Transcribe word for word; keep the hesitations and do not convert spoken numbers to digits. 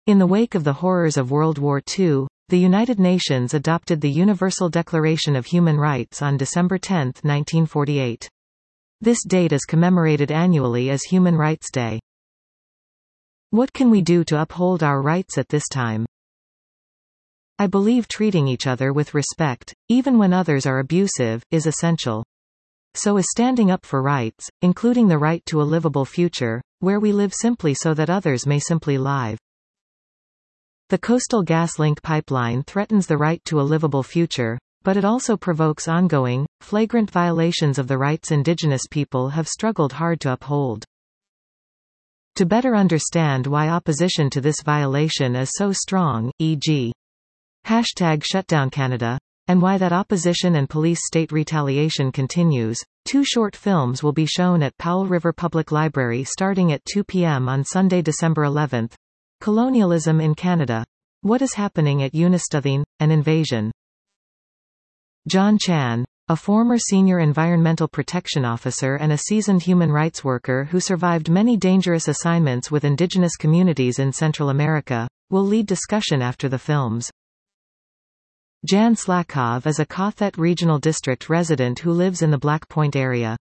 In the wake of the horrors of World War Two, the United Nations adopted the Universal Declaration of Human Rights on December tenth, nineteen forty-eight. This date is commemorated annually as Human Rights Day. What can we do to uphold our rights at this time? I believe treating each other with respect, even when others are abusive, is essential. So is standing up for rights, including the right to a livable future, where we live simply so that others may simply live. The Coastal GasLink pipeline threatens the right to a livable future, but it also provokes ongoing, flagrant violations of the rights indigenous people have struggled hard to uphold. To better understand why opposition to this violation is so strong, for example, hashtag ShutdownCanada, and why that opposition and police-state retaliation continues, two short films will be shown at Powell River Public Library starting at two p m on Sunday, December eleventh. Colonialism in Canada. What is happening at Unist'othin, an invasion? John Chan, a former senior environmental protection officer and a seasoned human rights worker who survived many dangerous assignments with indigenous communities in Central America, will lead discussion after the films. Jan Slakov is a Qathet Regional District resident who lives in the Black Point area.